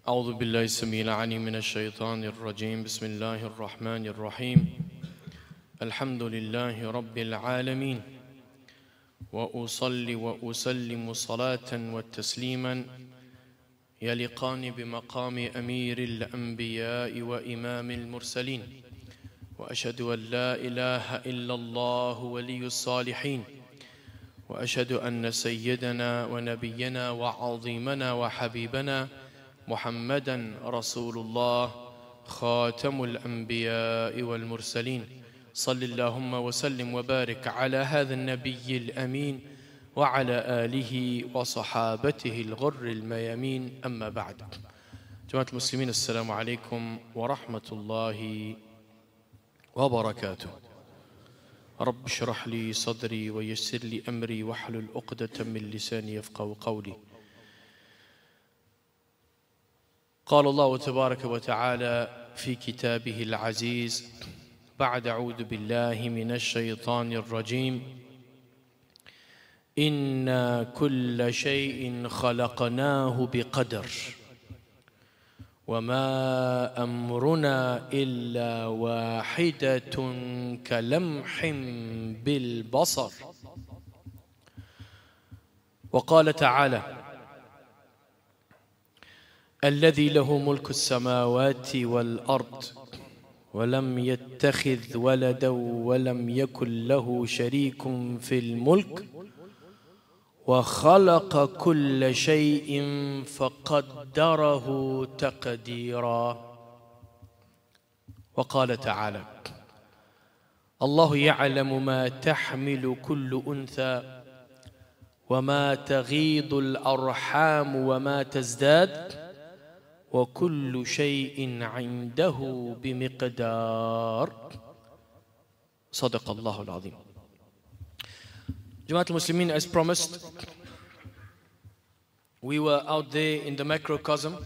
أعوذ بالله السميع العليم من الشيطان الرجيم بسم الله الرحمن الرحيم الحمد لله رب العالمين وأصلي وأسلم صلاة وتسليما يليقان بمقام أمير الأنبياء وإمام المرسلين وأشهد أن لا إله إلا الله ولي الصالحين وأشهد أن سيدنا ونبينا وعظيمنا وحبيبنا محمدا رسول الله خاتم الأنبياء والمرسلين صل اللهم وسلم وبارك على هذا النبي الأمين وعلى آله وصحابته الغر الميامين أما بعد. جماعة المسلمين السلام عليكم ورحمة الله وبركاته. رب اشرح لي صدري ويسر لي أمري واحلل عقدة من لساني يفقهوا قولي. قال الله تبارك وتعالى في كتابه العزيز بعد أعوذ بالله من الشيطان الرجيم إنا كل شيء خلقناه بقدر وما أمرنا إلا واحدة كلمح بالبصر. وقال تعالى الذي له ملك السماوات والأرض ولم يتخذ ولدا ولم يكن له شريك في الملك وخلق كل شيء فقدره تقديرا. وقال تعالى الله يعلم ما تحمل كل أنثى وما تغيض الأرحام وما تزداد وكل شيء عنده بمقدار. صدق الله العظيم. Jamaat al-Muslimin, as promised, we were out there in the macrocosm.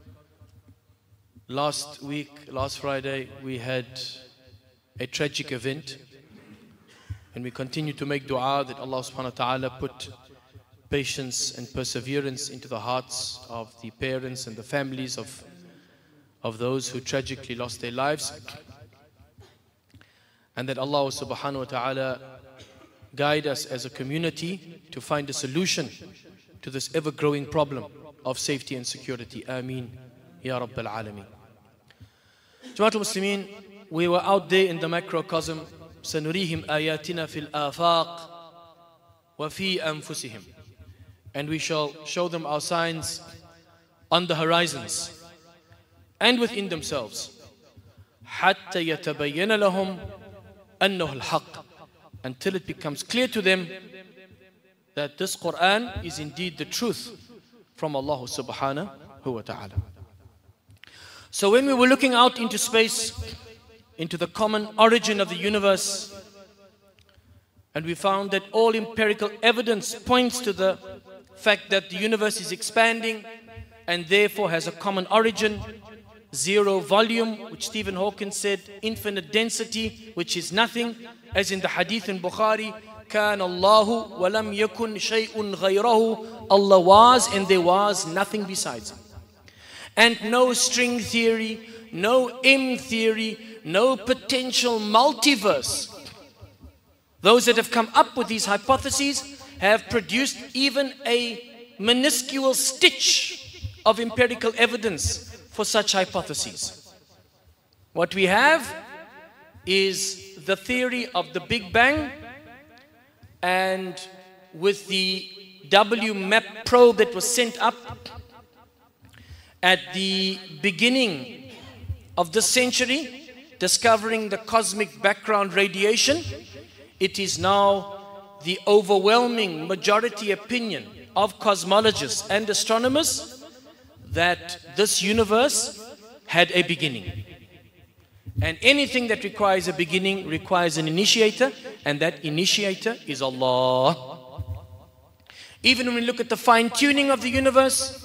Last week, last Friday, we had a tragic event, and we continue to make dua that Allah subhanahu wa ta'ala put patience and perseverance into the hearts of the parents and the families of those who tragically lost their lives, and that Allah subhanahu wa ta'ala guide us as a community to find a solution to this ever-growing problem of safety and security. Ameen Ya Rabbal Alameen. Jama'at al-Muslimin, we were out there in the macrocosm. سَنُرِيهِمْ آيَاتِنَا فِي الْآفَاقِ وَفِي أَنفُسِهِمْ. And we shall show them our signs on the horizons and within themselves. حَتَّى يَتَبَيَّنَ لَهُمْ أَنَّهُ الْحَقِّ. Until it becomes clear to them that this Quran is indeed the truth from Allah subhanahu wa ta'ala. So when we were looking out into space, into the common origin of the universe, and we found that all empirical evidence points to the fact that the universe is expanding and therefore has a common origin, zero volume, which Stephen Hawking said, infinite density, which is nothing, as in the hadith in Bukhari, كَانَ اللَّهُ وَلَمْ يَكُنْ شَيْءٌ غَيْرَهُ. Allah was and there was nothing besides Him. And no string theory, no M theory, no potential multiverse. Those that have come up with these hypotheses have produced even a minuscule stitch of empirical evidence for such hypotheses. What we have is the theory of the Big Bang, and with the WMAP probe that was sent up at the beginning of this century, discovering the cosmic background radiation, it is now the overwhelming majority opinion of cosmologists and astronomers that this universe had a beginning. And anything that requires a beginning requires an initiator, and that initiator is Allah. Even when we look at the fine-tuning of the universe,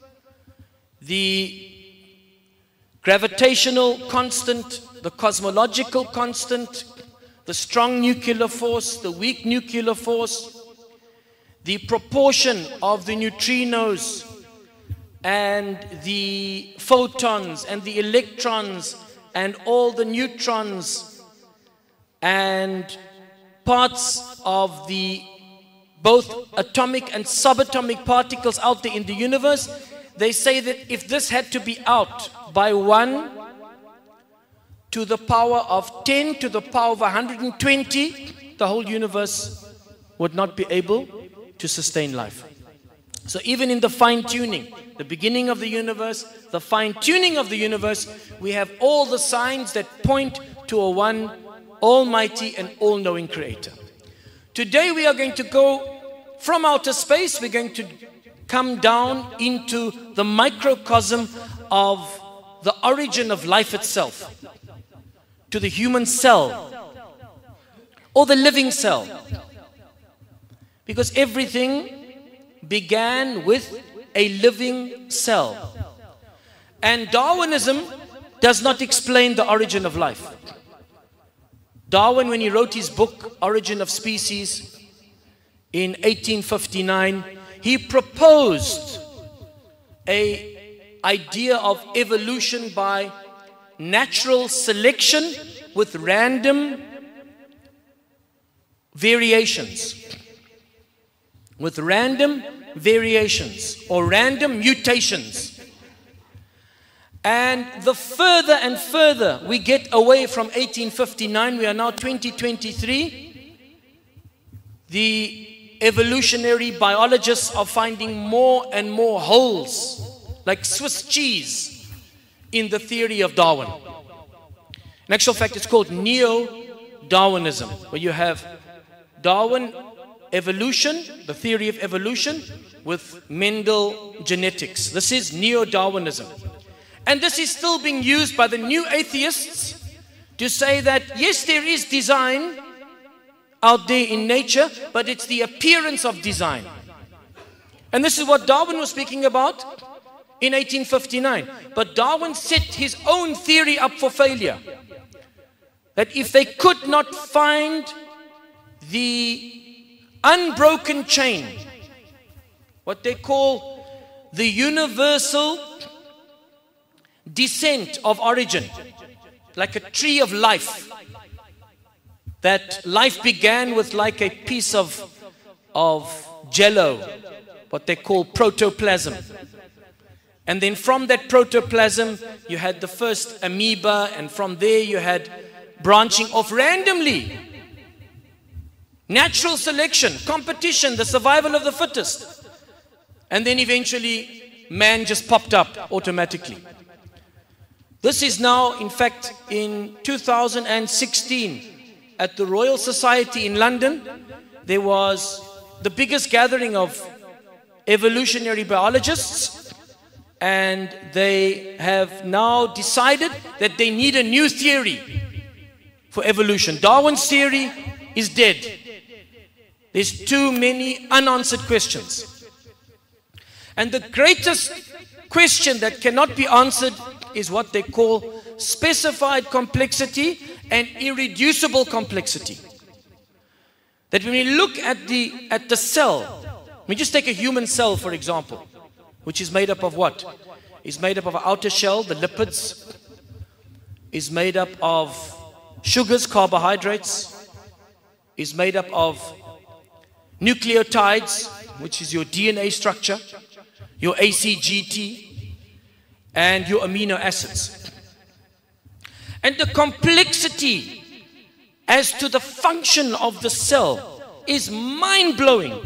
the gravitational constant, the cosmological constant, the strong nuclear force, the weak nuclear force, the proportion of the neutrinos and the photons and the electrons and all the neutrons and parts of the both atomic and subatomic particles out there in the universe, they say that if this had to be out by 1 to the power of 10 to the power of 120, the whole universe would not be able to sustain life. So even in the fine-tuning, the beginning of the universe, the fine-tuning of the universe, we have all the signs that point to a one almighty and all-knowing creator. Today we are going to go from outer space, we're going to come down into the microcosm of the origin of life itself, to the human cell, or the living cell. Because everything began with a living cell. And Darwinism does not explain the origin of life. Darwin, when he wrote his book, Origin of Species, in 1859, he proposed an idea of evolution by natural selection with random variations. With random variations or random mutations. And the further and further we get away from 1859, we are now 2023, the evolutionary biologists are finding more and more holes, like Swiss cheese, in the theory of Darwin. In actual fact, it's called neo-Darwinism, where you have Darwin evolution, the theory of evolution, with Mendel genetics. This is neo-Darwinism. And this is still being used by the new atheists to say that, yes, there is design out there in nature, but it's the appearance of design. And this is what Darwin was speaking about in 1859. But Darwin set his own theory up for failure. That if they could not find the unbroken chain, what they call the universal descent of origin, like a tree of life, that life began with like a piece of jello, what they call protoplasm. And then from that protoplasm, you had the first amoeba, and from there you had branching off randomly. Natural selection, competition, the survival of the fittest. And then eventually, man just popped up automatically. This is now, in fact, in 2016, at the Royal Society in London, there was the biggest gathering of evolutionary biologists, and they have now decided that they need a new theory for evolution. Darwin's theory is dead. There's too many unanswered questions. And the greatest question that cannot be answered is what they call specified complexity and irreducible complexity. That when we look at the cell, we just take a human cell, for example, which is made up of what? It's made up of an outer shell, the lipids, is made up of sugars, carbohydrates, is made up of nucleotides, which is your DNA structure, your ACGT, and your amino acids. And the complexity as to the function of the cell is mind-blowing.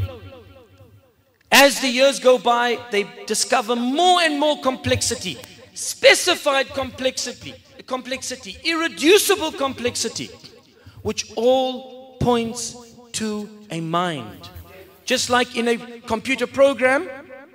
As the years go by, they discover more and more complexity, specified complexity, irreducible complexity, which all points to a mind. Just like in a computer program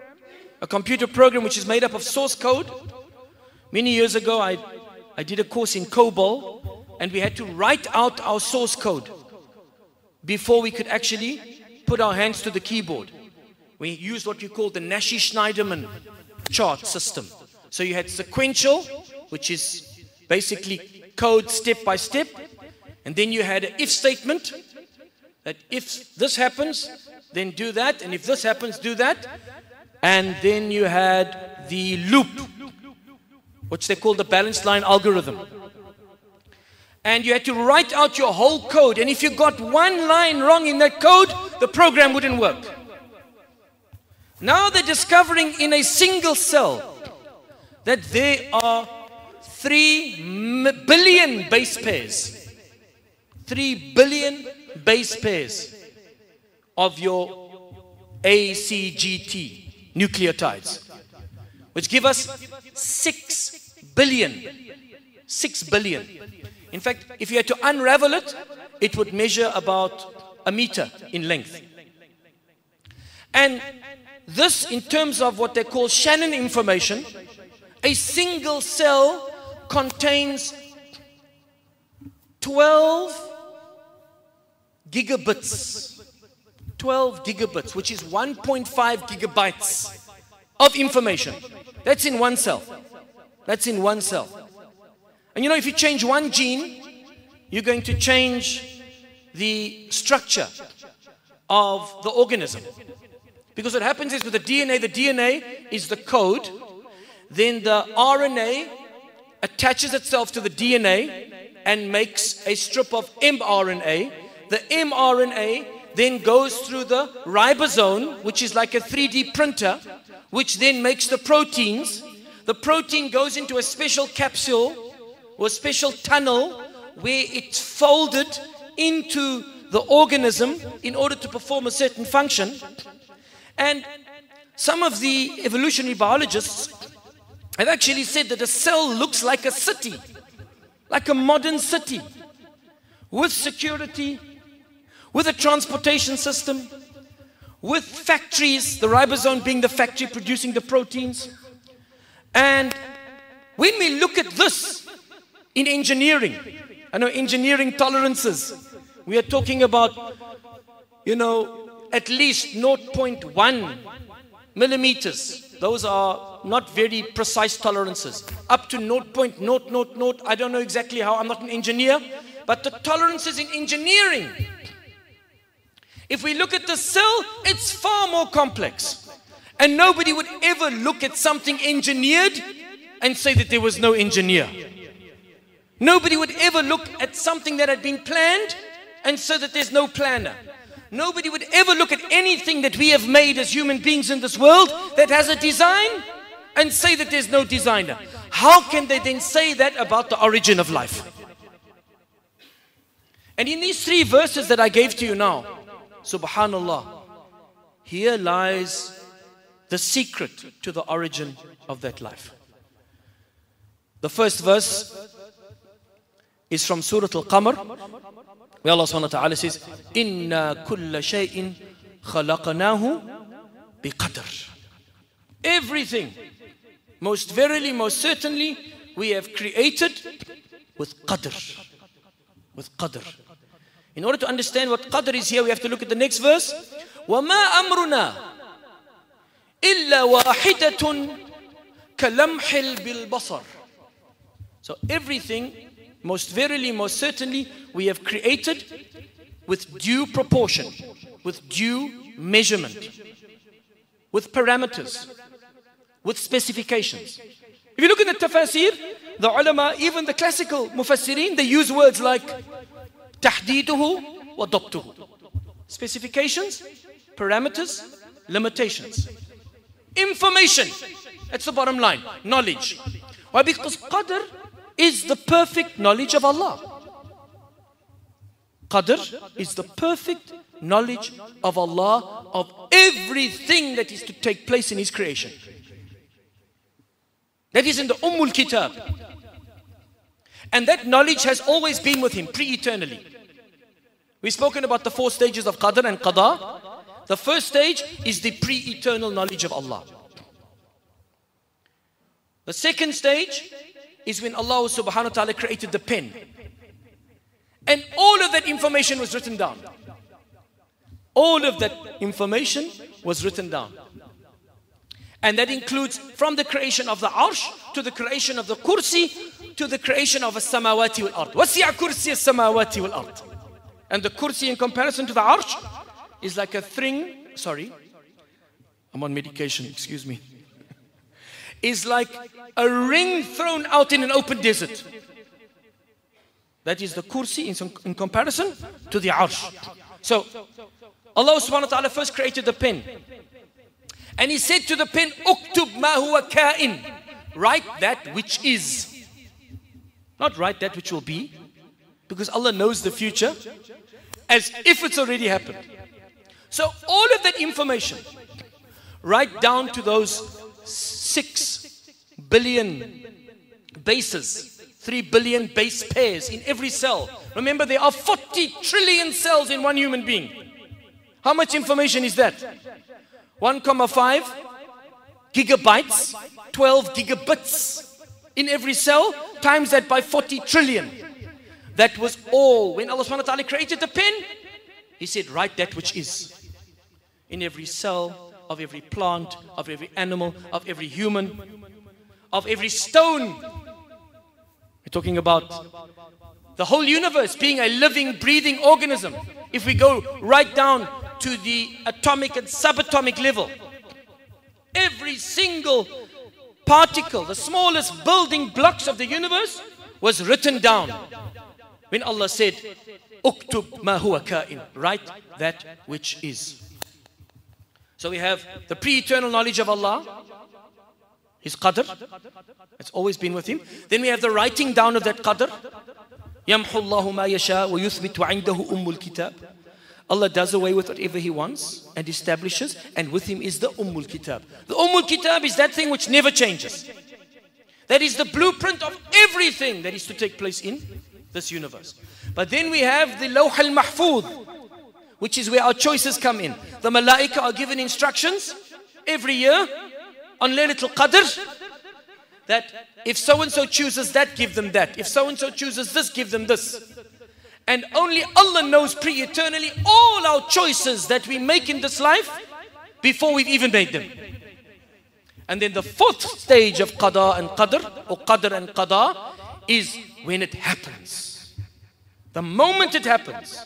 which is made up of source code. Many years ago, I did a course in COBOL, and we had to write out our source code before we could actually put our hands to the keyboard. We used what you call the Nash-Schneiderman chart system. So you had sequential, which is basically code step by step, and then you had an if statement, that if this happens, then do that, and if this happens, do that. And then you had the loop, which they call the balanced line algorithm. And you had to write out your whole code. And if you got one line wrong in that code, the program wouldn't work. Now they're discovering in a single cell that there are 3 billion base pairs. 3 billion base pairs of your ACGT nucleotides, which give us 6 billion. 6 billion. In fact, if you had to unravel it, it would measure about a meter in length. And this, in terms of what they call Shannon information, a single cell contains 12 gigabits. 12 gigabits, which is 1.5 gigabytes of information. That's in one cell. That's in one cell. And you know, if you change one gene, you're going to change the structure of the organism. Because what happens is with the DNA is the code, then the RNA attaches itself to the DNA and makes a strip of mRNA. The mRNA then goes through the ribosome, which is like a 3D printer, which then makes the proteins. The protein goes into a special capsule or a special tunnel where it's folded into the organism in order to perform a certain function. And some of the evolutionary biologists have actually said that a cell looks like a city, like a modern city, with security, with a transportation system, with factories, the ribosome being the factory producing the proteins. And when we look at this in engineering, I know engineering tolerances, we are talking about, you know, at least 0.1 millimeters. Those are not very precise tolerances. Up to 0.000, I don't know exactly how, I'm not an engineer, but the tolerances in engineering, if we look at the cell, it's far more complex. And nobody would ever look at something engineered and say that there was no engineer. Nobody would ever look at something that had been planned and say that there's no planner. Nobody would ever look at anything that we have made as human beings in this world that has a design and say that there's no designer. How can they then say that about the origin of life? And in these 3 verses that I gave to you now, subhanallah, here lies the secret to the origin of that life. The first verse is from Surah Al-Qamar, where Allah subhanahu wa ta'ala says, Inna kulla shay'in khalaqnahu biqadr. Everything, most verily, most certainly, we have created with qadr. With qadr. In order to understand what qadr is here, we have to look at the next verse. وَمَا أَمْرُنَا إِلَّا وَاحِدَةٌ كَلَمْحِ الْبِالْبَصَرِ. So everything, most verily, most certainly, we have created with due proportion, with due measurement, with parameters, with specifications. If you look at the tafasir, the ulama, even the classical mufassirin, they use words like tahdiduhu wa dabtuhu. Specifications, parameters, limitations. Information, that's the bottom line, knowledge. Why? Because qadr is the perfect knowledge of Allah. Qadr is the perfect knowledge of Allah of everything that is to take place in His creation. That is in the Ummul Kitab. And that knowledge has always been with Him, pre-eternally. We've spoken about the 4 stages of Qadr and Qada. The first stage is the pre-eternal knowledge of Allah. The second stage is when Allah subhanahu wa ta'ala created the pen. And all of that information was written down. All of that information was written down. And that includes from the creation of the arsh, to the creation of the kursi, to the creation of as-samawati wal-ard. Wasi'a kursi as-samawati wal-ard. And the kursi in comparison to the arsh is like a thing, sorry, I'm on medication, excuse me. is like a ring thrown out in an open desert. That is the kursi in comparison to the arsh. So, Allah subhanahu wa ta'ala first created the pen. And He said to the pen, Uktub ma huwa ka'in. Write that which is. Not write that which will be. Because Allah knows the future as if it's already happened. So all of that information, right down to those 6 billion bases, 3 billion base pairs in every cell. Remember, there are 40 trillion cells in one human being. How much information is that? 1,5 gigabytes, 12 gigabits in every cell, times that by 40 trillion. That was all. When Allah subhanahu wa ta'ala created the pen, He said, write that which is. In every cell, of every plant, of every animal, of every human, of every stone. We're talking about the whole universe being a living, breathing organism. If we go right down to the atomic and subatomic level, every single particle, the smallest building blocks of the universe, was written down. When Allah said, Uktub ma huwa ka'in, write that which is. So we have the pre-eternal knowledge of Allah, His qadr, it's always been with Him. Then we have the writing down of that qadr. يَمْحُ اللَّهُ مَا يَشَاءُ وَيُثْبِتُ وَعِنْدَهُ أُمُّ الْكِتَابِ. Allah does away with whatever He wants and establishes, and with Him is the Ummul Kitab. The Ummul Kitab is that thing which never changes. That is the blueprint of everything that is to take place in this universe. But then we have the Lawh al-Mahfuz, which is where our choices come in. The Malaika are given instructions every year on Laylatul Qadr, that if so-and-so chooses that, give them that. If so-and-so chooses this, give them this. And only Allah knows pre-eternally all our choices that we make in this life before we've even made them. And then the fourth stage of Qada and Qadr, or Qadr and Qada, is when it happens. The moment it happens.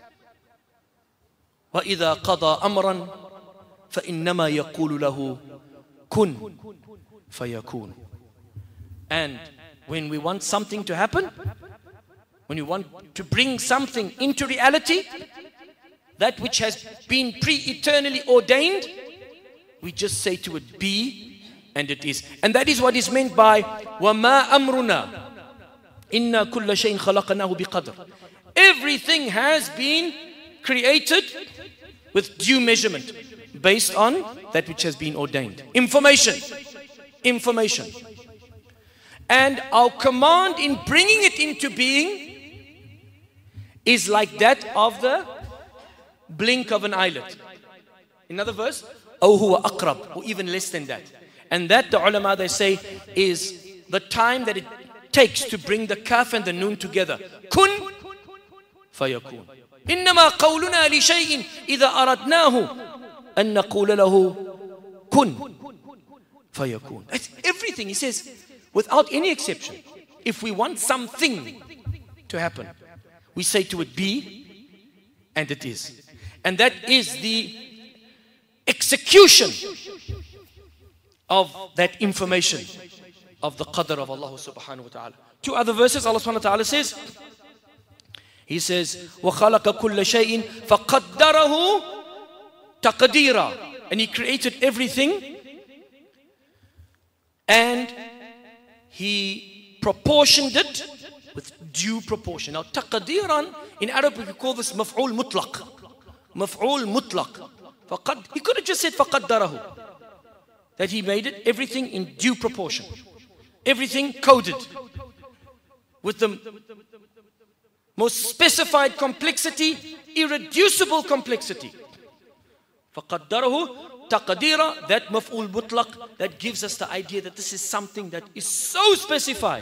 وَإِذَا قَضَى أَمْرًا فَإِنَّمَا يَقُولُ لَهُ كُنْ فَيَكُونُ. And when we want something to happen, when we want to bring something into reality, that which has been pre-eternally ordained, we just say to it, be, and it is. And that is what is meant by وَمَا أَمْرُنَا إِنَّا كُلَّ شَيْءٍ خَلَقْنَاهُ بِقَدْرٍ. Everything has been created with due measurement, based on that which has been ordained. Information. Information. And our command in bringing it into being is like that of the blink of an eyelid. Another verse, أو هو أقرب, or even less than that. And that, the ulama, they say, is the time that it takes to bring the kaf and the noon together. Kun fayakun. إنما قولنا لشيء إذا أردناه أن نقول له كن فيكون. That's everything. He says, without any exception, if we want something to happen, we say to it, be, and it is. And that is the execution of that information of the qadr of Allah subhanahu wa ta'ala. Two other verses, Allah subhanahu wa ta'ala says, He says, وَخَلَقَ كُلَّ شَيْءٍ فَقَدَّرَهُ تَقْدِيرًا. And He created everything and He proportioned it with due proportion. Now, taqdiran, in Arabic we call this maf'ul mutlaq. Maf'ul mutlaq. He could have just said faqaddarahu. That He made it, everything in due proportion. Everything coded. With the most specified complexity, irreducible complexity. فَقَدَّرَهُ تَقْدِيرًا. That maf'ul mutlaq, that gives us the idea that this is something that is so specified.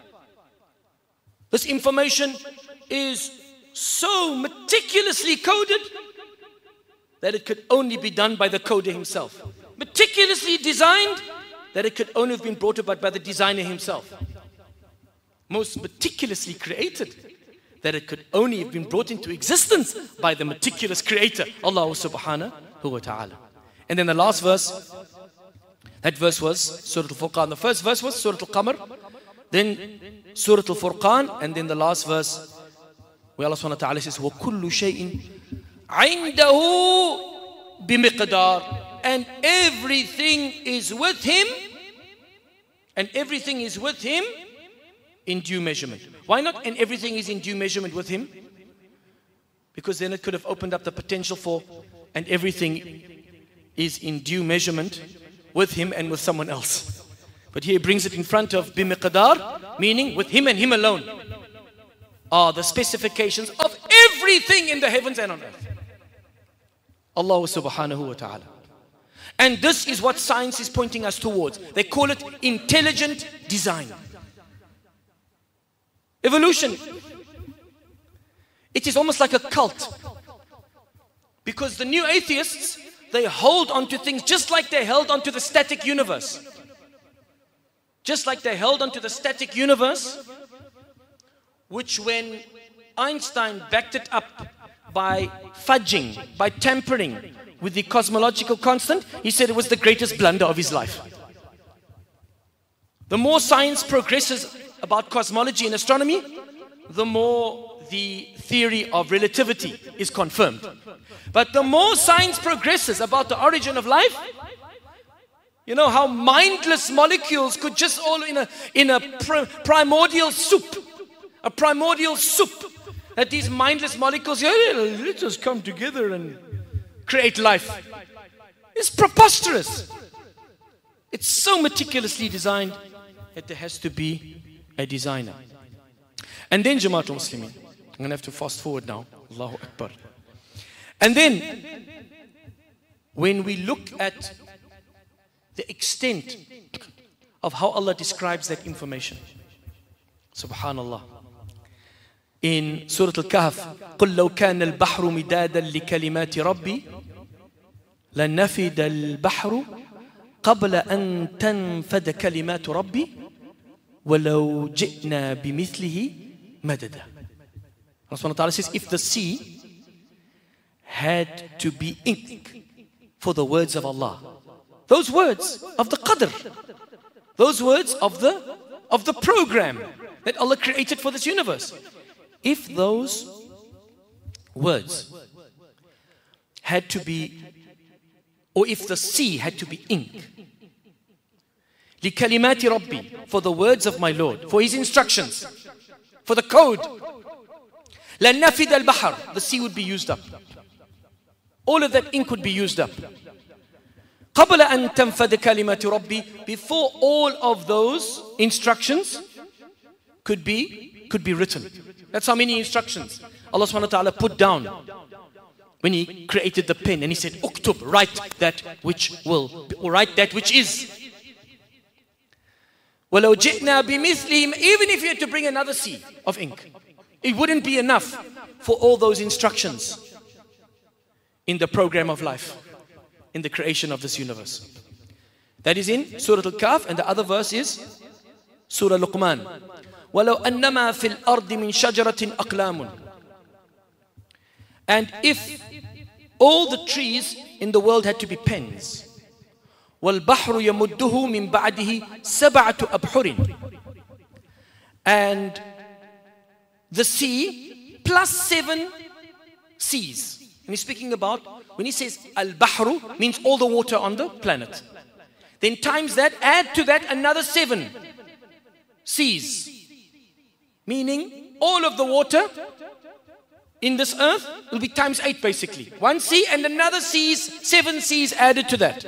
This information is so meticulously coded that it could only be done by the coder himself. Meticulously designed that it could only have been brought about by the designer himself. Most meticulously created that it could only have been brought into existence by the meticulous creator, Allah subhanahu wa ta'ala. And then the last verse That verse was Surah Al-Furqan. The first verse was Surah Al-Qamar, then Surah Al-Furqan, and then the last verse where Allah subhanahu wa ta'ala says, وَكُلُّ شَيْءٍ عِنْدَهُ بِمِقْدَارٍ. And everything is with Him, and everything is with Him in due measurement. Why not? And everything is in due measurement with Him? Because then it could have opened up the potential for, and everything is in due measurement with Him and with someone else. But here He brings it in front of bimiqdar, meaning with Him and Him alone are the specifications of everything in the heavens and on earth. Allah subhanahu wa ta'ala. And this is what science is pointing us towards. They call it intelligent design. Evolution. It is almost like a cult. Because the new atheists, they hold on to things just like they held on to the static universe. Just like they held on to the static universe, which when Einstein backed it up by fudging, by tampering with the cosmological constant, he said it was the greatest blunder of his life. The more science progresses about cosmology and astronomy, the more the theory of relativity is confirmed. But the more science progresses about the origin of life, you know how mindless molecules could just all in a primordial soup, that these mindless molecules, let's just come together and create life. It's preposterous. It's so meticulously designed that there has to be a designer. And then Jamaatul Muslimin, I'm going to have to fast forward now. Allahu Akbar. And then, when we look at the extent of how Allah describes that information, Subhanallah. In Surah Al-Kahf, قُلْ لَوْ كَانَ الْبَحْرُ مِدَادًا لِكَلِمَاتِ رَبِّي لَنَفِدَ الْبَحْرُ قَبْلَ أَن تَنْفَدَ كَلِمَاتُ رَبِّي وَلَوْ جِئْنَا بِمِثْلِهِ مَدَدًا. Allah subhanahu wa ta'ala says, if the sea had to be ink for the words of Allah, those words of the qadr, those words of the program that Allah created for this universe, if those words had to be, or if the sea had to be ink, لِكَلِمَاتِ رَبِّي, for the words of my Lord, for His instructions, for the code, لَنَّفِدَ الْبَحْرُ, the sea would be used up. All of that ink would be used up. قَبْلَ أَن تَنْفَدَ كَلِمَاتُ رَبِّي, before all of those instructions could be written. That's how many instructions Allah subhanahu wa ta'ala put down when He created the pen, and He said, Uktub, write that which will, or write that which is. وَلَوْ جِئْنَا بِمِثْلِهِمْ, even if you had to bring another sea of ink, it wouldn't be enough for all those instructions in the program of life, in the creation of this universe. That is in Surah Al-Kahf, and the other verse is Surah Luqman. وَلَوْ أَنَّمَا فِي الْأَرْضِ مِنْ شَجَرَةٍ أَقْلَامٌ. And if all the trees in the world had to be pens, وَالْبَحْرُ يَمُدُّهُ مِنْ بَعْدِهِ سَبْعَةُ أَبْحُرٍ. And the sea plus 7 seas. And he's speaking about, when he says al-bahru, means all the water on the planet. Then times that, add to that another 7 seas. Meaning all of the water in this earth will be times 8 basically. 1 sea and another seas, 7 seas added to that.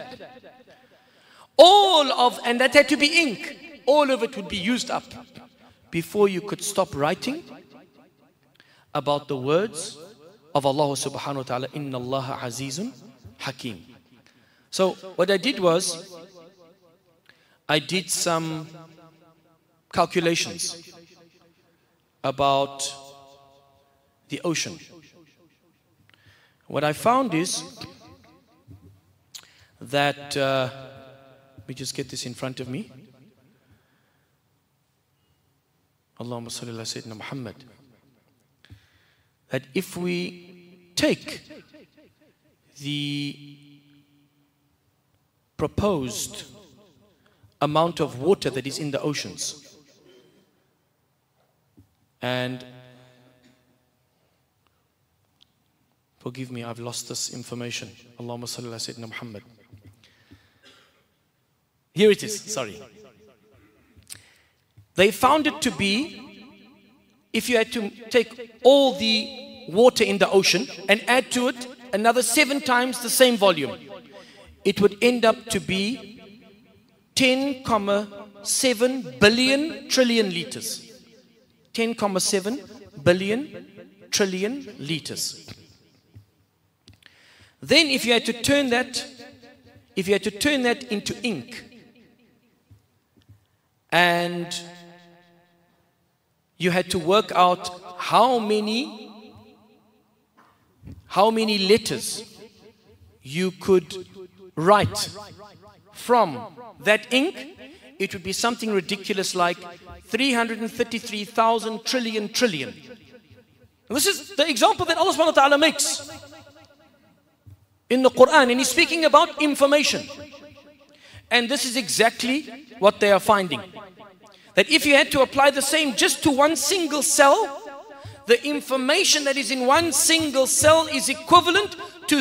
And that had to be ink. All of it would be used up before you could stop writing about the words of Allah subhanahu wa ta'ala, Inna Allah Azizun Hakim. So what I did was, I did some calculations about the ocean. What I found is that, let me just get this in front of me. Allahumma salli ala Sayyidina Muhammad. That if we take the proposed amount of water that is in the oceans. And forgive me, I've lost this information. Allahumma salli ala Sayyidina Muhammad. Here it is, sorry. They found it to be, if you had to take all the water in the ocean and add to it another 7 times the same volume, it would end up to be 10.7 billion trillion liters. 10.7 billion trillion liters. Then if you had to turn that into ink, and you had to work out how many letters you could write from that ink, it would be something ridiculous like 333,000 trillion trillion. And this is the example that Allah subhanahu wa ta'ala makes in the Quran, and He's speaking about information. And this is exactly what they are finding. That if you had to apply the same just to one single cell, the information that is in one single cell is equivalent to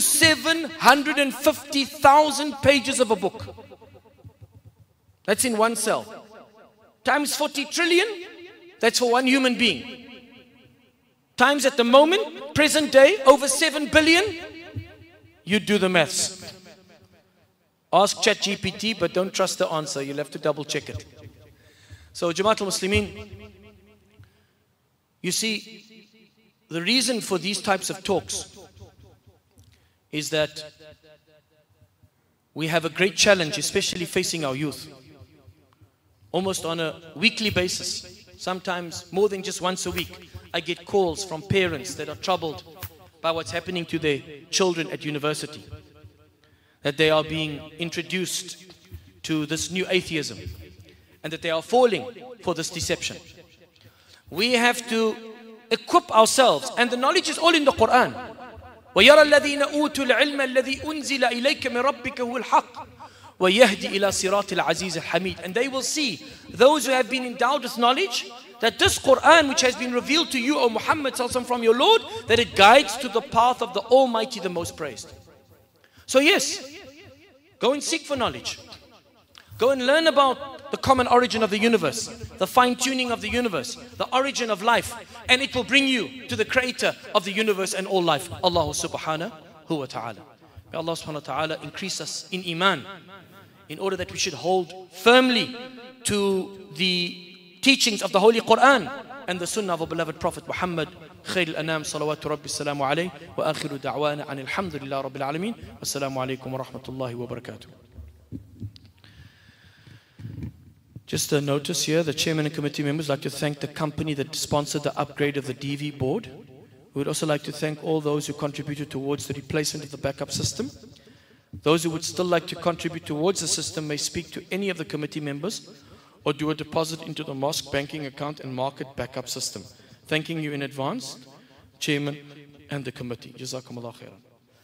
750,000 pages of a book. That's in one cell. Times 40 trillion, that's for one human being. Times at the moment, present day, over 7 billion, you do the maths. Ask ChatGPT, but don't trust the answer. You'll have to double check it. So Jamaat al-Muslimin, you see, the reason for these types of talks is that we have a great challenge, especially facing our youth. Almost on a weekly basis, sometimes more than just once a week, I get calls from parents that are troubled by what's happening to their children at university. That they are being introduced to this new atheism, and that they are falling for this deception. We have to equip ourselves, and the knowledge is all in the Quran. وَيَرَى الَّذِينَ أُوتُوا الْعِلْمَ الَّذِي أُنزِلَ إِلَيْكَ مِنْ رَبِّكَ هُوَ الْحَقِّ وَيَهْدِي إِلَى صِرَاطِ الْعَزِيزِ الْحَمِيدِ. And they will see, those who have been endowed with knowledge, that this Quran which has been revealed to you, O Muhammad from your Lord, that it guides to the path of the Almighty, the Most Praised. So yes, go and seek for knowledge. Go and learn about the common origin of the universe, the fine-tuning of the universe, the origin of life, and it will bring you to the creator of the universe and all life, Allah subhanahu wa ta'ala. May Allah subhanahu wa ta'ala increase us in iman, in order that we should hold firmly to the teachings of the Holy Quran and the Sunnah of our beloved Prophet Muhammad, Khair al-Anam, salawatu rabbi salamu alayhi, wa akhiru da'wana an alhamdulillah rabbil alameen, wassalamu alaikum wa rahmatullahi wa barakatuh. Just a notice here, the chairman and committee members would like to thank the company that sponsored the upgrade of the DV board. We would also like to thank all those who contributed towards the replacement of the backup system. Those who would still like to contribute towards the system may speak to any of the committee members or do a deposit into the mosque banking account and market backup system. Thanking you in advance, chairman and the committee. Jazakumullah khairan.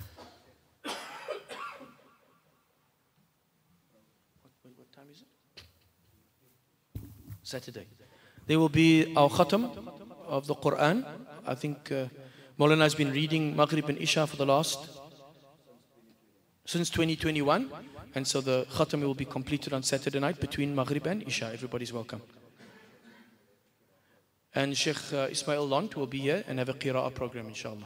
What time is it? Saturday. There will be our khatam of the Quran. I think Maulana has been reading Maghrib and Isha for the since 2021. And so the khatam will be completed on Saturday night between Maghrib and Isha. Everybody's welcome. And Sheikh Ismail Lont will be here and have a qira'ah program, inshallah.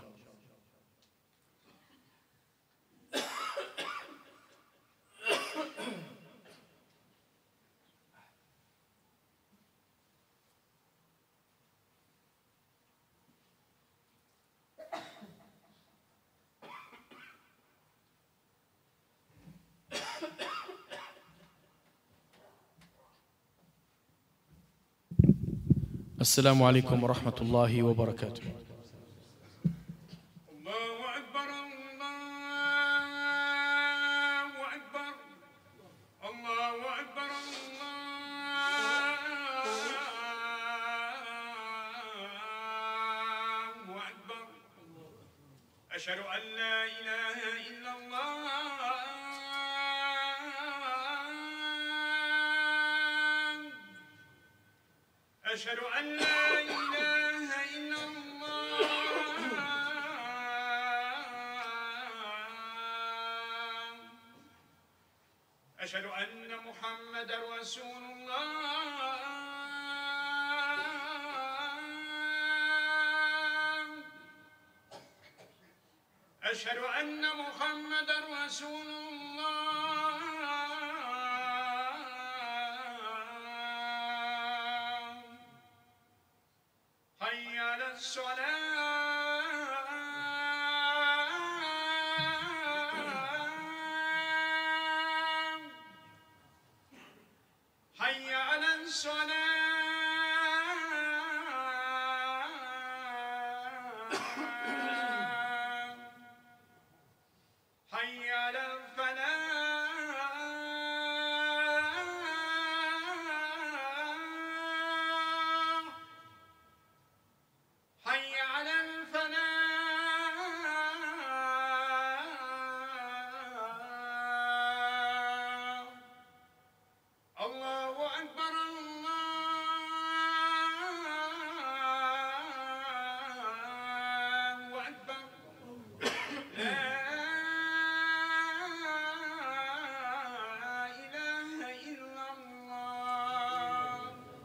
السلام عليكم ورحمة الله وبركاته. الله أكبر الله أكبر الله أكبر أشهد أن لا إله إلا الله أشهد أن لا إله إلا الله أشهد أن محمدا رسول الله أشهد أن محمدا رسول الله حي على الصلاة حي على الصلاة حي على الفلاح حي على الفلاح الله أكبر الله أكبر لا إله إلا الله.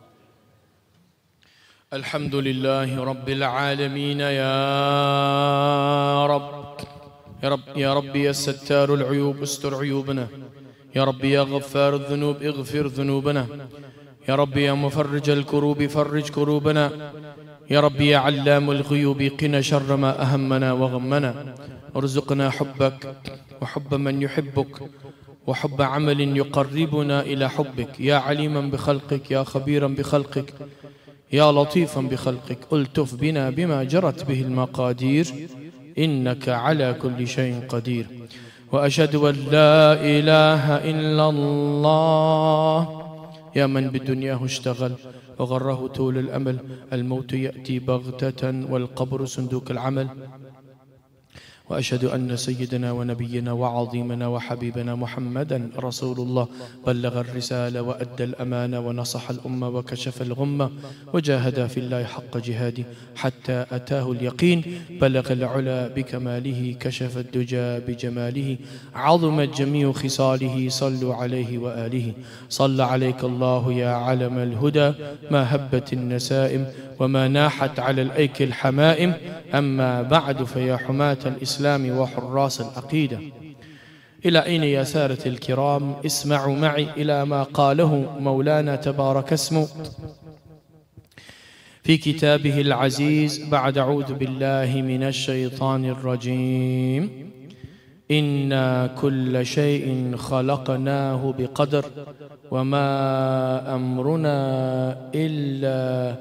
الحمد لله رب العالمين يا رب يا رب يا رب يا ستار العيوب استر عيوبنا، يا رب يا غفار الذنوب اغفر ذنوبنا، يا رب يا مفرج الكروب فرج كروبنا، يا رب يا علام الغيوب قنا شر ما أهمنا وغمنا، ارزقنا حبك وحب من يحبك وحب عمل يقربنا إلى حبك، يا عليما بخلقك يا خبيرا بخلقك يا لطيفا بخلقك، ألتف بنا بما جرت به المقادير إنك على كل شيء قدير. وأشهد أن لا إله إلا الله يا من بدنياه اشتغل وغره طول الأمل، الموت يأتي بغتة والقبر صندوق العمل. وأشهد أن سيدنا ونبينا وعظيمنا وحبيبنا محمدا رسول الله بلغ الرسالة وأدى الأمانة ونصح الأمة وكشف الغمة وجاهد في الله حق جهاده حتى أتاه اليقين، بلغ العلا بكماله كشف الدجى بجماله عظمت جميع خصاله، صلوا عليه وآله. صلى عليك الله يا علم الهدى ما هبت النسائم وما ناحت على الأيك الحمائم، أما بعد فيا حماة الإسلام وحراس العقيدة، إلى أين يا سادة الكرام؟ اسمعوا معي إلى ما قاله مولانا تبارك اسمه في كتابه العزيز بعد أعوذ بالله من الشيطان الرجيم: إنا كل شيء خلقناه بقدر وما أمرنا إلا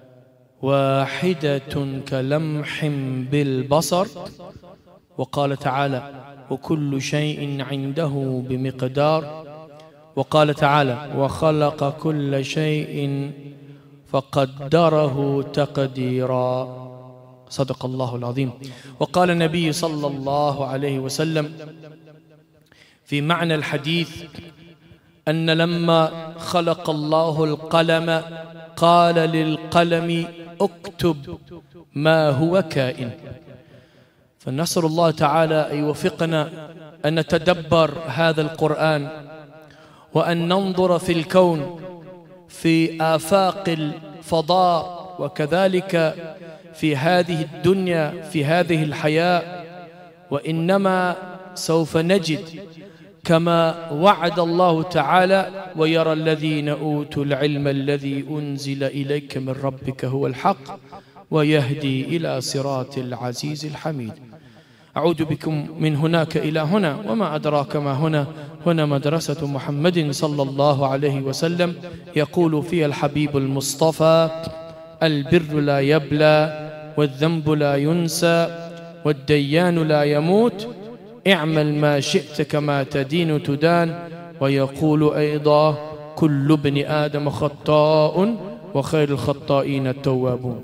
واحدة كلمح بالبصر. وقال تعالى: وكل شيء عنده بمقدار. وقال تعالى: وخلق كل شيء فقدره تقديرا. صدق الله العظيم. وقال النبي صلى الله عليه وسلم في معنى الحديث أن لما خلق الله القلم قال للقلم اكتب ما هو كائن. فنسأل الله تعالى أن يوفقنا أن نتدبر هذا القرآن وأن ننظر في الكون في آفاق الفضاء وكذلك في هذه الدنيا في هذه الحياة، وإنما سوف نجد كما وعد الله تعالى: ويرى الذين أوتوا العلم الذي أنزل إليك من ربك هو الحق ويهدي إلى صراط العزيز الحميد. أعود بكم من هناك إلى هنا، وما أدراك ما هنا. هنا مدرسة محمد صلى الله عليه وسلم، يقول فيها الحبيب المصطفى: البر لا يبلى والذنب لا ينسى والديان لا يموت، اعمل ما شئت كما تدين تدان. ويقول أيضا: كل ابن آدم خطاء وخير الخطائين التوابون.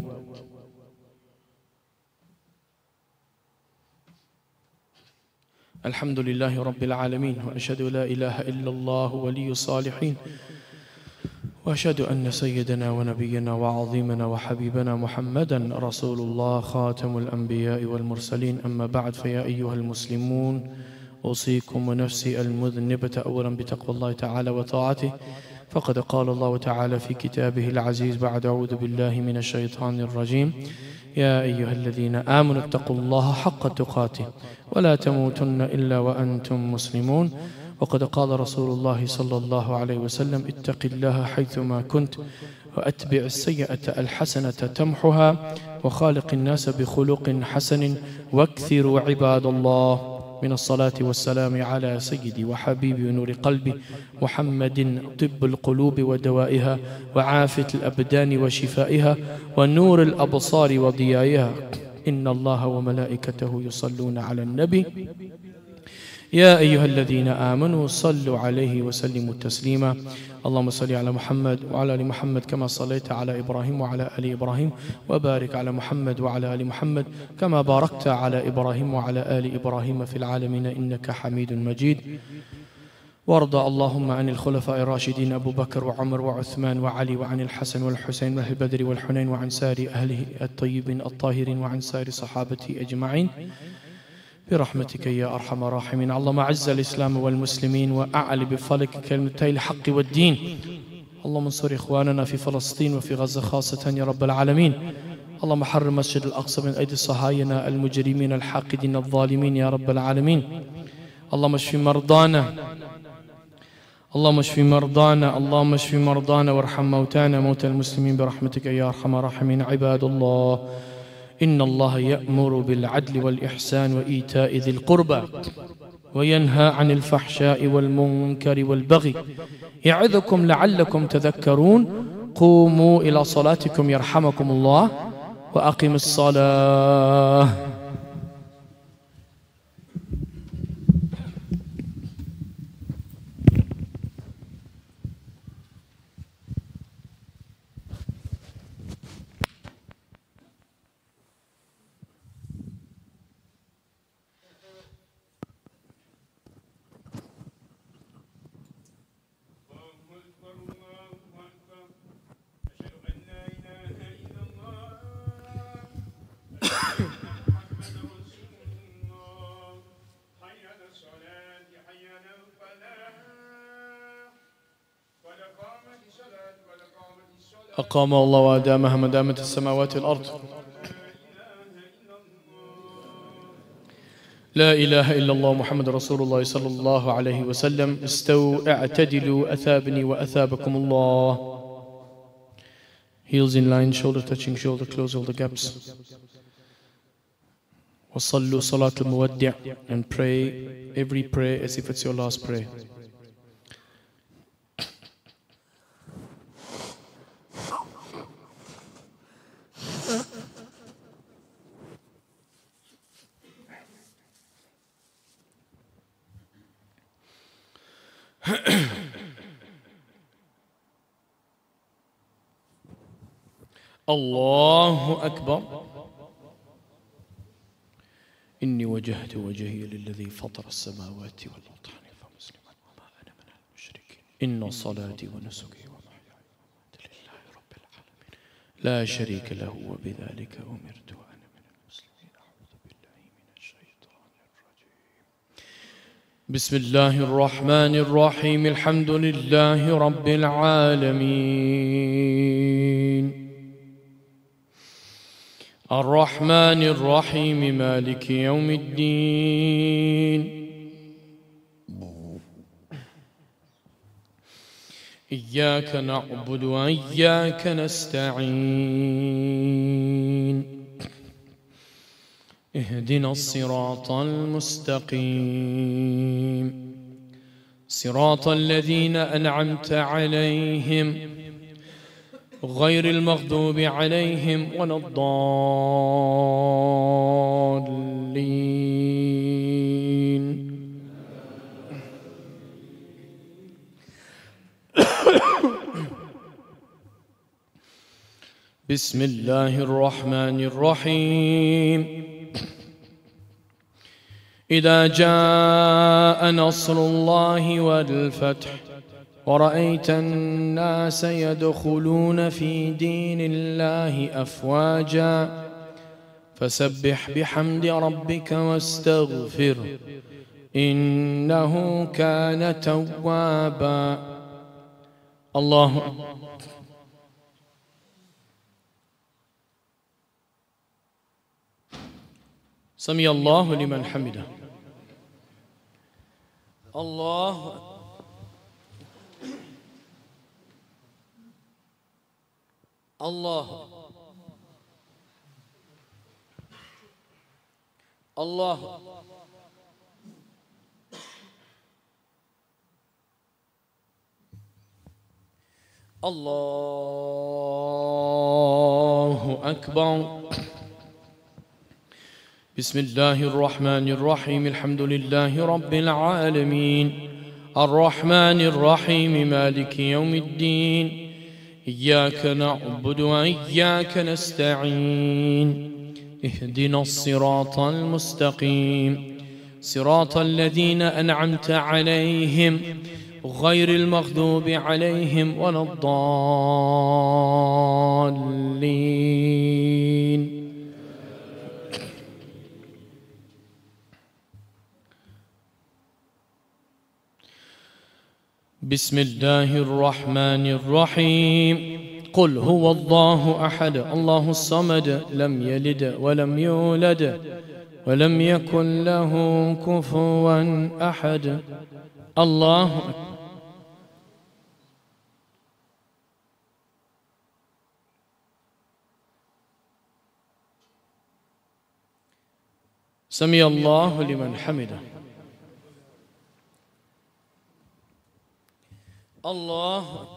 الحمد لله رب العالمين، وأشهد لا إله إلا الله ولي الصالحين، وأشهد أن سيدنا ونبينا وعظيمنا وحبيبنا محمدا رسول الله خاتم الأنبياء والمرسلين. أما بعد، فيا أيها المسلمون، أوصيكم ونفسي المذنبة أولا بتقوى الله تعالى وطاعته، فقد قال الله تعالى في كتابه العزيز بعد أعوذ بالله من الشيطان الرجيم: يا أيها الذين آمنوا اتقوا الله حق تقاته ولا تموتن إلا وأنتم مسلمون. وقد قال رسول الله صلى الله عليه وسلم: اتق الله حيثما كنت وأتبع السيئة الحسنة تمحها وخالق الناس بخلق حسن واكثروا عباد الله من الصلاة والسلام على سيدي وحبيبي ونور قلبي محمد، طب القلوب ودوائها وعافية الأبدان وشفائها ونور الأبصار وضيائها. إن الله وملائكته يصلون على النبي يا أيها الذين آمنوا صلوا عليه وسلموا تسليما. اللهم صل على محمد وعلى آل محمد كما صليت على إبراهيم وعلى آل إبراهيم، وبارك على محمد وعلى آل محمد كما باركت على إبراهيم وعلى آل إبراهيم في العالمين إنك حميد مجيد. وارض اللهم عن الخلفاء الراشدين أبو بكر وعمر وعثمان وعلي، وعن الحسن والحسين وأهل بدر والحنين، وعن سائر أهله الطيبين الطاهرين، وعن سائر صحابته أجمعين برحمتك يا أرحم الراحمين. اللهم أعز الإسلام والمسلمين وأعل بفضلك كلمتي الحق والدين. اللهم انصر إخواننا في فلسطين وفي غزة خاصة يا رب العالمين. اللهم حرر مسجد الأقصى من أيدي الصهاينة المجرمين الحاقدين الظالمين يا رب العالمين. اللهم اشف مرضانا، اللهم اشف مرضانا، اللهم اشف مرضانا وارحم موتانا موتى المسلمين برحمتك يا أرحم الراحمين. عباد الله، إن الله يأمر بالعدل والإحسان وإيتاء ذي القربى وينهى عن الفحشاء والمنكر والبغي يعظكم لعلكم تذكرون. قوموا إلى صلاتكم يرحمكم الله وأقم الصلاة. أقام الله وأدامها ما دامت السماوات والأرض. لا إله إلا الله محمد رسول الله صلى الله عليه وسلم. استووا اعتدلوا أثابني وأثابكم الله. Heels in line, shoulder touching shoulder, close all the gaps. وصلوا صلاة المودع, and pray every prayer as if it's your last prayer. الله أكبر. إني وجهت وجهي للذي فطر السماوات والأرض حنيفا مسلما وما أنا من المشركين. إن صلاتي ونسكي ومحياي ومماتي لله رب العالمين لا شريك له وبذلك أمرت وأنا من المسلمين. أعوذ بالله من الشيطان الرجيم. بسم الله الرحمن الرحيم. الحمد لله رب العالمين الرحمن الرحيم مالك يوم الدين. إياك نعبد وإياك نستعين. اهدنا الصراط المستقيم صراط الذين أنعمت عليهم غير المغضوب عليهم ولا الضالين. بسم الله الرحمن الرحيم. إذا جاء نصر الله والفتح ورأيت الناس يدخلون في دين الله أفواجا فسبح بحمد ربك واستغفر إنه كان توابا. الله سمع الله لمن حمده. الله الله الله الله أكبر. بسم الله الرحمن الرحيم. الحمد لله رب العالمين الرحمن الرحيم مالك يوم الدين إياك نعبد وإياك نستعين اهدنا الصراط المستقيم صراط الذين أنعمت عليهم غير المغضوب عليهم ولا الضالين. بسم الله الرحمن الرحيم. قل هو الله أحد الله الصمد لم يلد ولم يولد ولم يكن له كفوا أحد. الله سمع الله لمن حمده. الله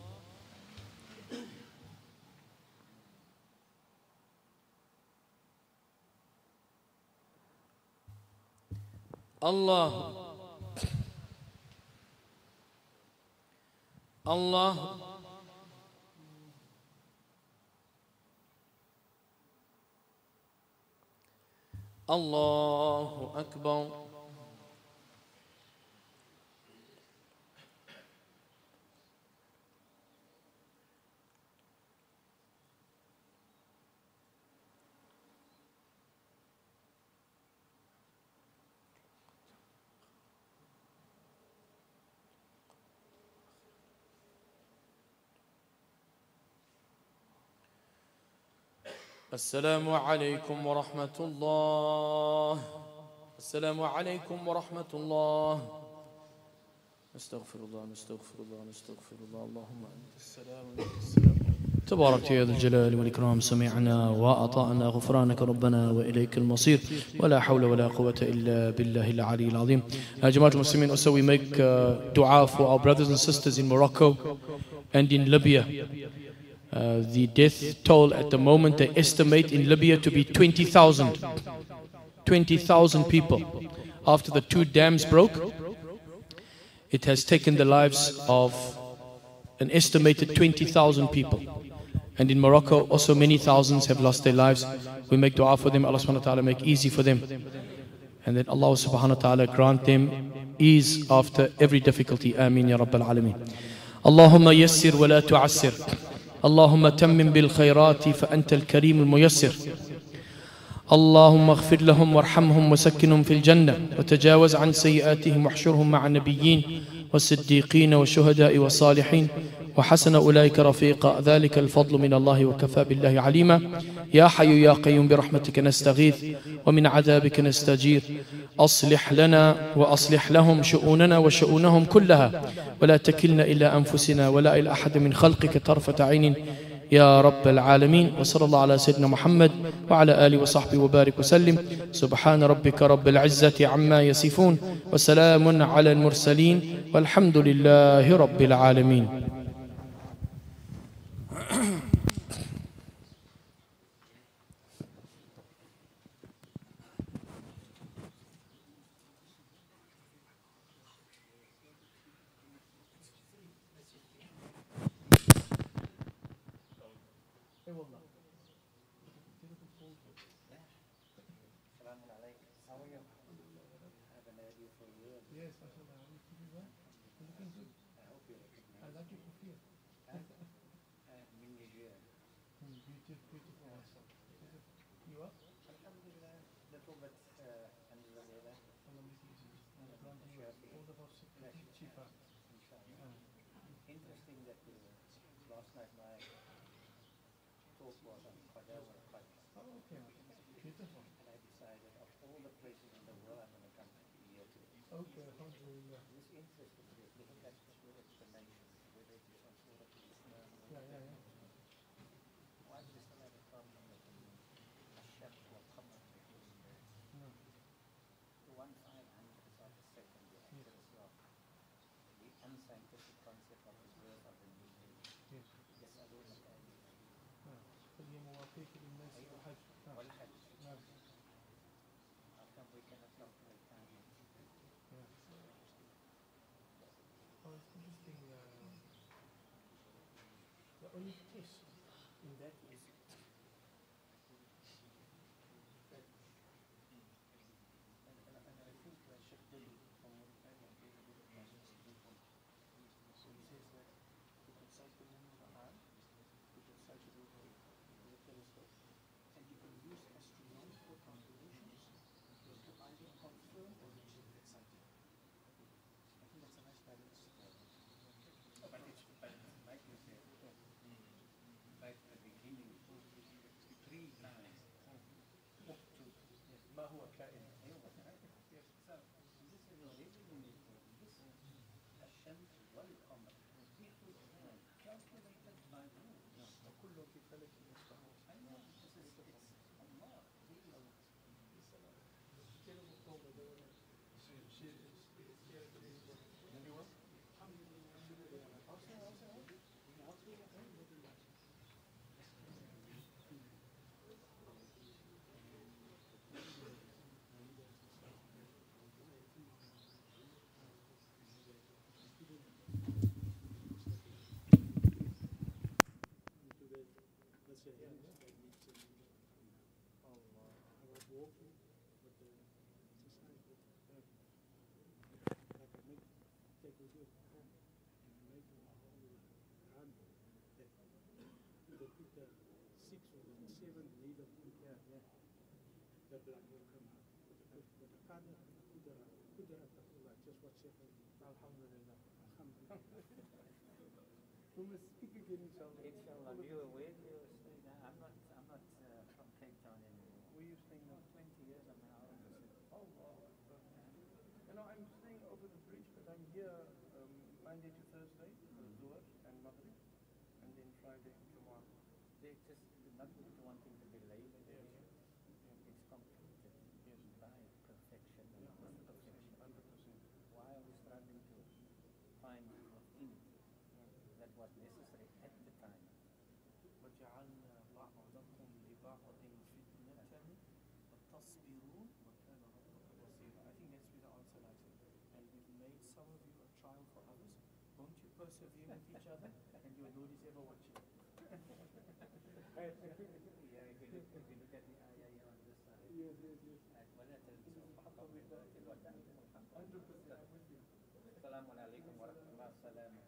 الله الله الله أكبر. السلام عليكم ورحمة الله. السلام عليكم ورحمة الله. نستغفر الله نستغفر الله نستغفر الله. اللهم أنت السلام ومنك السلام. تبارك يا ذا الجلال والإكرام. سمعنا وأطعنا غفرانك ربنا وإليك المصير ولا حول ولا قوة إلا بالله العلي العظيم. جماعة المسلمين, also we make dua for our brothers and sisters in Morocco and in Libya. The death toll at the moment they estimate in Libya to be 20,000. 20,000 people. After the two dams broke, it has taken the lives of an estimated 20,000 people. And in Morocco also many thousands have lost their lives. We make dua for them. Allah subhanahu wa ta'ala make easy for them. And that Allah subhanahu wa ta'ala grant them ease after every difficulty. Ameen ya Rabbal Alameen. Allahumma yassir wa la tu'assir. اللهم تمم بالخيرات فأنت الكريم الميسر. اللهم اغفر لهم وارحمهم وسكنهم في الجنة وتجاوز عن سيئاتهم واحشرهم مع النبيين والصديقين والشهداء والصالحين وحسن أولئك رفيقا. ذلك الفضل من الله وكفى بالله عليما. يا حي يا قيوم برحمتك نستغيث ومن عذابك نستجير. أصلح لنا وأصلح لهم شؤوننا وشؤونهم كلها ولا تكلنا إلى أنفسنا ولا إلى أحد من خلقك طرفة عين يا رب العالمين. وصلى الله على سيدنا محمد وعلى آله وصحبه وبارك وسلم. سبحان ربك رب العزة عما يصفون وسلام على المرسلين والحمد لله رب العالمين. Yes, mashallah. Looking good. I hope you're من نيجيريا. Beautiful answer. You are? Alhamdulillah, little bit under the weather. All the most cheaper. Inshallah. Interesting that last night my talk was on Qadar wal Qadr. Oh, okay. Beautiful. And I decided of all the places in the world I'm going to come here to. Okay, alhamdulillah. This interesting because looking at your explanation, whether it is on Surah Al-Islam or Yeah. why do you still have a problem with the Ash-Shams wal Qamar between the 1/500th of a second, the accuracy of the unscientific concept of the birth of the new day? Yes. يسألونك عن فهي مواقيت للناس والحج. والحج. نعم. How come we cannot calculate time? Yeah. Oh, it's interesting. The only twist in that is that And I think Sheikh Dili from Mauritania gave a good message to people. So he says that you can sight the moon with an eye, you can sight it with a telescope, and you can use astronomical calculations to either confirm or reject that sighting. I think that's a nice balance. But like you said, like the beginning, 3 times, up to ما هو كائن. So, this is really important. This الشمس والقمر بكل calculated by who? وكل في فلك يسبحون. I know, this is Allah. The blood will come out. But the father, Qudrat of Allah, just what's happening. Alhamdulillah. We must speak again, inshallah. Inshallah, you were where you were staying? I'm not from Cape Town anymore. Where you staying now? 20 years I'm now in the city. Oh, wow. You know, I'm staying over the bridge, but I'm here Monday to Thursday, Zuhr and Maghrib, and then Friday, Jumu'ah. They just not wanting to belay the day. It's completed by perfection and perfection. 100%. Why are we struggling to find within that was necessary at the time? وجعلنا بعضكم لبعض فتنة وتصبرون وكان ربك بصيرا. I think that's where the answer lies. And we've made some of you a trial for others. Won't you persevere with each other? And your Lord is ever watching. Yeah, if you look at the ayah here on this side. Yes. And ولا تنسوا الحق بالباطل وتعلموا الحق. 100%. I'm with you. السلام عليكم ورحمة الله. السلام